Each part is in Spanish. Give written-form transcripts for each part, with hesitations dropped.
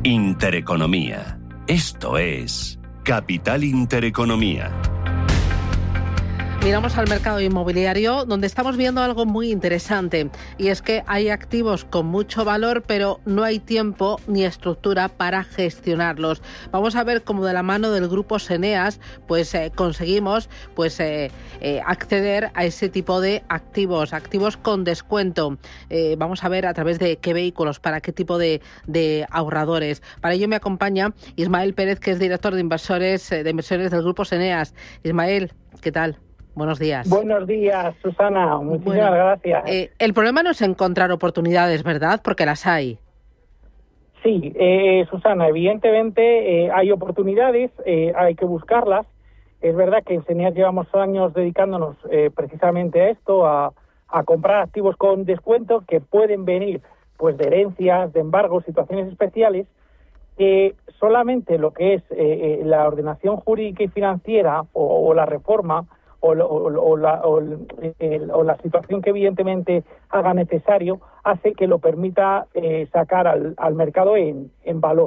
Intereconomía. Esto es Capital Intereconomía. Miramos al mercado inmobiliario, donde estamos viendo algo muy interesante, y es que hay activos con mucho valor, pero no hay tiempo ni estructura para gestionarlos. Vamos a ver cómo de la mano del grupo Seneas conseguimos acceder a ese tipo de activos con descuento. Vamos a ver a través de qué vehículos, para qué tipo de ahorradores. Para ello me acompaña Ismael Pérez, que es director de inversiones del grupo Seneas. Ismael, ¿qué tal? Buenos días. Buenos días, Susana. Muchísimas gracias. El problema no es encontrar oportunidades, ¿verdad? Porque las hay. Sí, Susana, evidentemente hay oportunidades, hay que buscarlas. Es verdad que en Seneas llevamos años dedicándonos precisamente a esto, a comprar activos con descuento que pueden venir pues de herencias, de embargos, situaciones especiales. Solamente lo que es la ordenación jurídica y financiera o la reforma o la situación que evidentemente haga necesario hace que lo permita sacar al mercado en valor.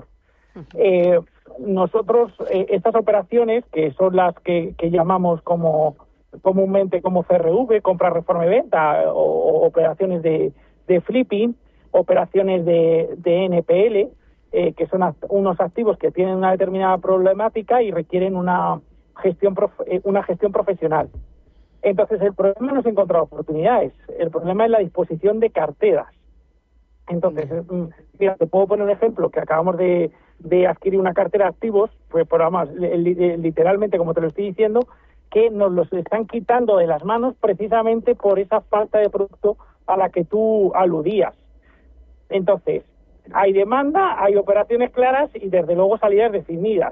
Nosotros, estas operaciones, que son las que llamamos comúnmente como CRV, compra, reforma y venta, o operaciones de flipping, operaciones de NPL, que son unos activos que tienen una determinada problemática y requieren una gestión profesional. Entonces, el problema no es encontrar oportunidades, el problema es la disposición de carteras. Entonces, mira, te puedo poner un ejemplo, que acabamos de adquirir una cartera de activos, pues por además, literalmente, como te lo estoy diciendo, que nos los están quitando de las manos precisamente por esa falta de producto a la que tú aludías. Entonces, hay demanda, hay operaciones claras y desde luego salidas definidas.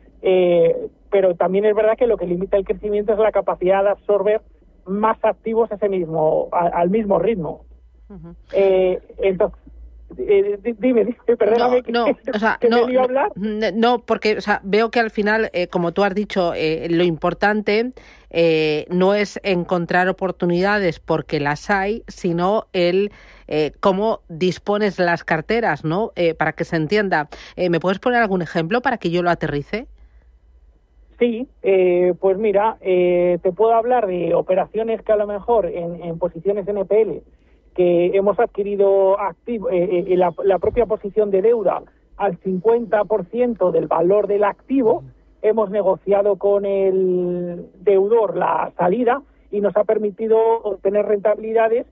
Pero también es verdad que lo que limita el crecimiento es la capacidad de absorber más activos al mismo ritmo. Uh-huh. Entonces, dime, perdóname, me lío a hablar. No, porque veo que al final, como tú has dicho, lo importante no es encontrar oportunidades porque las hay, sino cómo dispones las carteras, ¿no? Para que se entienda. ¿Me puedes poner algún ejemplo para que yo lo aterrice? Sí, pues mira, te puedo hablar de operaciones que a lo mejor en posiciones NPL que hemos adquirido la propia posición de deuda al 50% del valor del activo, hemos negociado con el deudor la salida y nos ha permitido obtener rentabilidades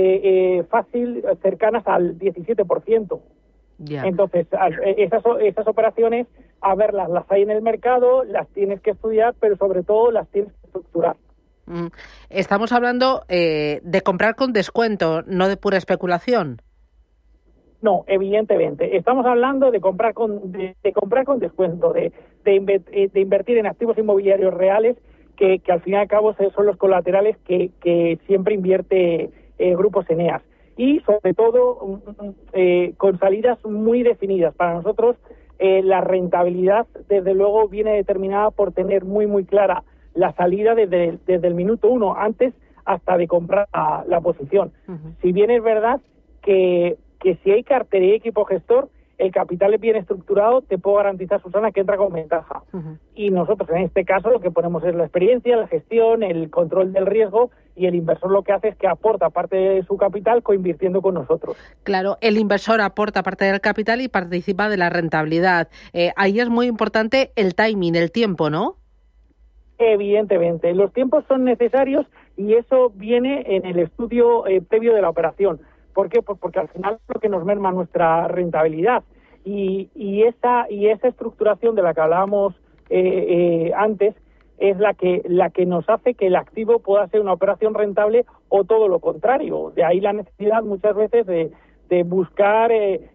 cercanas al 17%. Yeah. Entonces, esas operaciones, a verlas, las hay en el mercado, las tienes que estudiar, pero sobre todo las tienes que estructurar. Estamos hablando de comprar con descuento, no de pura especulación. No, evidentemente. Estamos hablando de comprar con descuento, de invertir en activos inmobiliarios reales que al fin y al cabo son los colaterales que siempre invierte Grupo Seneas. Y sobre todo con salidas muy definidas. Para nosotros la rentabilidad desde luego viene determinada por tener muy muy clara la salida desde el minuto 1, antes hasta de comprar la posición. Uh-huh. Si bien es verdad que si hay cartera y equipo gestor, el capital es bien estructurado, te puedo garantizar, Susana, que entra con ventaja. Uh-huh. Y nosotros en este caso lo que ponemos es la experiencia, la gestión, el control del riesgo, y el inversor lo que hace es que aporta parte de su capital coinvirtiendo con nosotros. Claro, el inversor aporta parte del capital y participa de la rentabilidad. Ahí es muy importante el timing, el tiempo, ¿no? Evidentemente, los tiempos son necesarios y eso viene en el estudio previo de la operación. ¿Por qué? Pues porque al final es lo que nos merma nuestra rentabilidad y esa estructuración de la que hablábamos antes es la que nos hace que el activo pueda ser una operación rentable o todo lo contrario. De ahí la necesidad muchas veces de buscar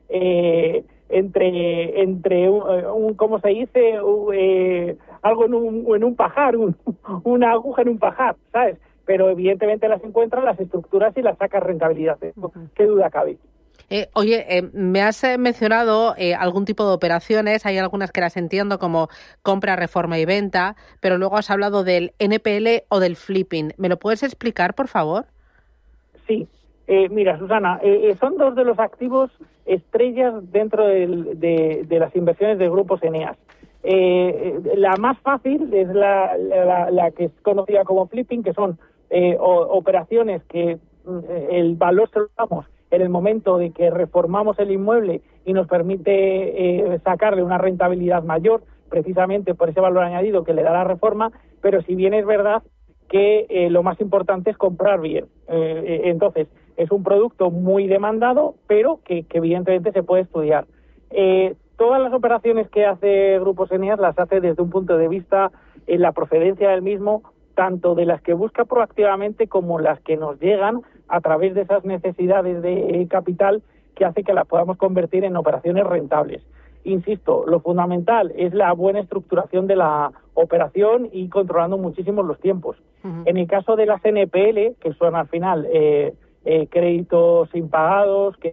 entre un ¿cómo se dice? Algo en un pajar, una aguja en un pajar, ¿sabes? Pero evidentemente las encuentras, las estructuras y las sacas rentabilidad. ¿Qué duda cabe? Me has mencionado algún tipo de operaciones, hay algunas que las entiendo como compra, reforma y venta, pero luego has hablado del NPL o del flipping. ¿Me lo puedes explicar, por favor? Sí. Mira, Susana, son dos de los activos estrellas dentro de las inversiones del Grupo Eneas. La más fácil es la que es conocida como flipping, que son operaciones que el valor se lo damos en el momento de que reformamos el inmueble y nos permite sacarle una rentabilidad mayor, precisamente por ese valor añadido que le da la reforma, pero si bien es verdad que lo más importante es comprar bien. Entonces, es un producto muy demandado, pero que evidentemente se puede estudiar. Todas las operaciones que hace Grupo Eneas las hace desde un punto de vista en la procedencia del mismo, tanto de las que busca proactivamente como las que nos llegan a través de esas necesidades de capital que hace que las podamos convertir en operaciones rentables. Insisto, lo fundamental es la buena estructuración de la operación y controlando muchísimo los tiempos. Uh-huh. En el caso de las NPL, que son al final créditos impagados que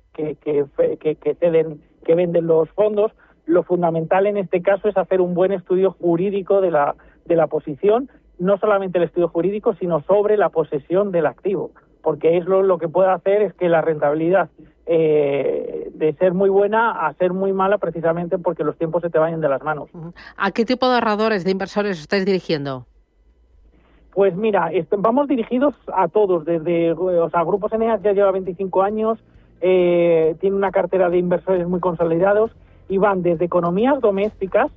venden los fondos, lo fundamental en este caso es hacer un buen estudio jurídico de la posición, no solamente el estudio jurídico, sino sobre la posesión del activo, porque es lo que puede hacer es que la rentabilidad de ser muy buena a ser muy mala, precisamente porque los tiempos se te vayan de las manos. ¿A qué tipo de ahorradores, de inversores estáis dirigiendo? Pues mira, vamos dirigidos a todos, Grupo Eneas ya lleva 25 años, tiene una cartera de inversores muy consolidados y van desde economías domésticas,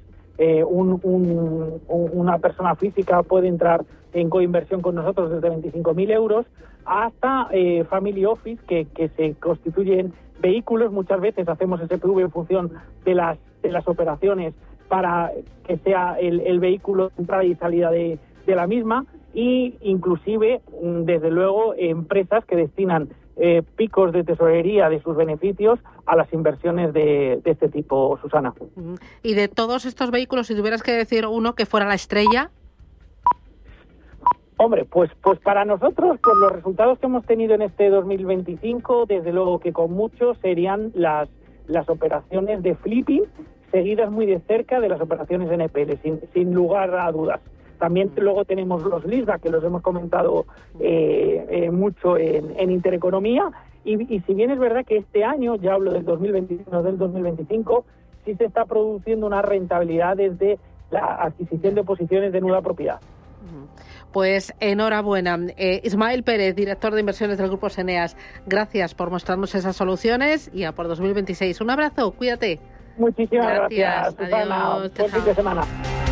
una persona física puede entrar en coinversión con nosotros desde 25.000 euros, hasta family office, que se constituyen vehículos. Muchas veces hacemos SPV en función de las operaciones para que sea el vehículo de entrada y salida de la misma, y inclusive, desde luego, empresas que destinan picos de tesorería de sus beneficios a las inversiones de este tipo, Susana. Y de todos estos vehículos, si tuvieras que decir uno que fuera la estrella. Hombre, pues para nosotros, por los resultados que hemos tenido en este 2025, desde luego que con muchos serían las operaciones de flipping, seguidas muy de cerca de las operaciones de NPL, sin lugar a dudas. También luego tenemos los LISDA, que los hemos comentado mucho en Intereconomía, y si bien es verdad que este año, ya hablo del 2021, del 2025, sí se está produciendo una rentabilidad desde la adquisición de posiciones de nueva propiedad. Pues enhorabuena. Ismael Pérez, director de inversiones del Grupo Eneas, gracias por mostrarnos esas soluciones y a por 2026. Un abrazo, cuídate. Muchísimas gracias, Susana. Adiós. Buen fin de semana.